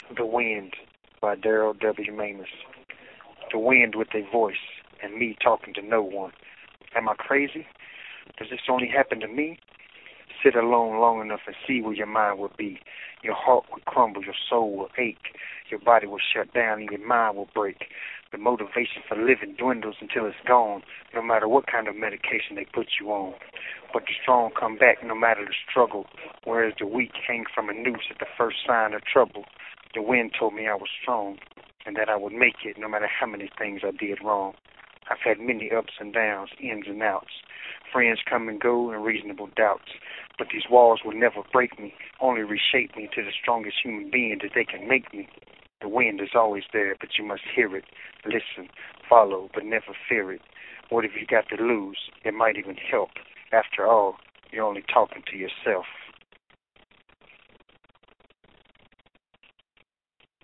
The Wind by Darrell W. Mamus. The wind with a voice, and me talking to no one. Am I crazy? Does this only happen to me? Sit alone long enough and see where your mind will be. Your heart will crumble, your soul will ache, your body will shut down, and your mind will break. The motivation for living dwindles until it's gone, no matter what kind of medication they put you on. But the strong come back no matter the struggle, whereas the weak hang from a noose at the first sign of trouble. The wind told me I was strong, and that I would make it no matter how many things I did wrong. I've had many ups and downs, ins and outs, friends come and go, and reasonable doubts. But these walls will never break me, only reshape me to the strongest human being that they can make me. The wind is always there, but you must hear it, listen, follow, but never fear it. What have you got to lose? It might even help. After all, you're only talking to yourself.